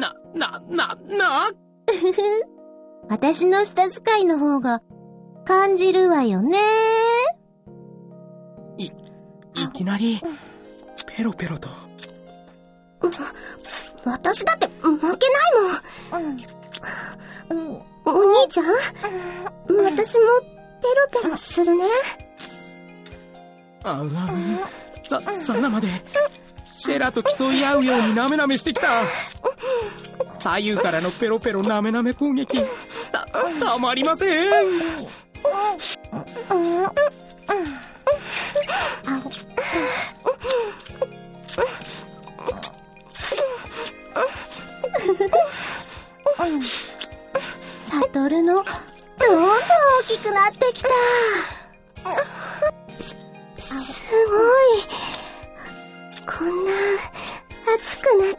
私の舌使いの方が感じるわよね。 いきなりペロペロと。 私だって負けないもん。お兄ちゃん、私もペロペロするね。 サナまでシェラと競い合うようになめなめしてきた。左右からのペロペロなめなめ攻撃、たまりません。 サトルのどんどん大きくなってきた。すごい。こんな熱くなって。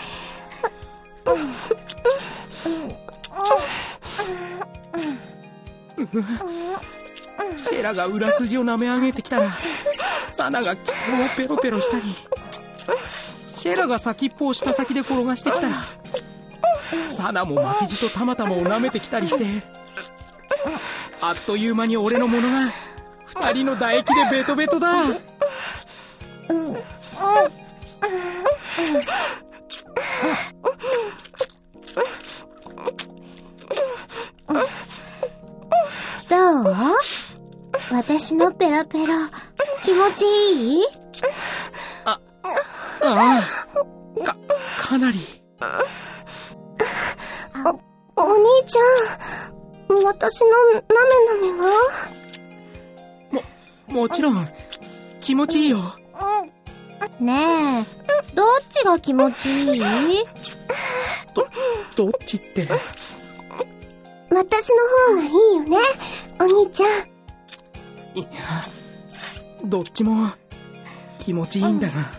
シェラが裏筋を舐め上げてきたら、サナが気泡をペロペロしたり、シェラが先っぽを下先で転がしてきたら、サナも負けじとたまたまを舐めてきたりして、あっという間に俺のものが二人の唾液でベトベトだ。 どう？私のペロペロ気持ちいい？ かなり。 お兄ちゃん、私のなめなめが？ もちろん気持ちいいよ。 ねえ、どっちが気持ちいい？ どっちって。 私の方がいいよね、お兄ちゃん。 いや、どっちも気持ちいいんだな。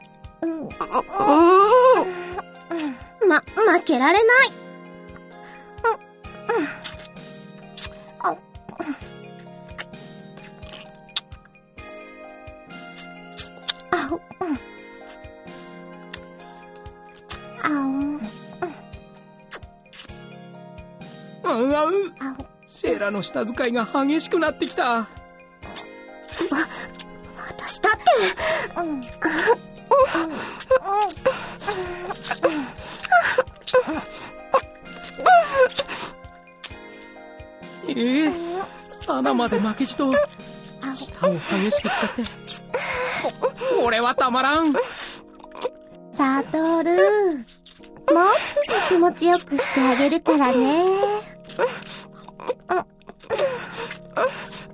負けられない。 シェラの舌使いが激しくなってきた。 私だってサナまで負けじと舌を激しく使って、これはたまらん。 サトル、もっと気持ちよくしてあげるからね。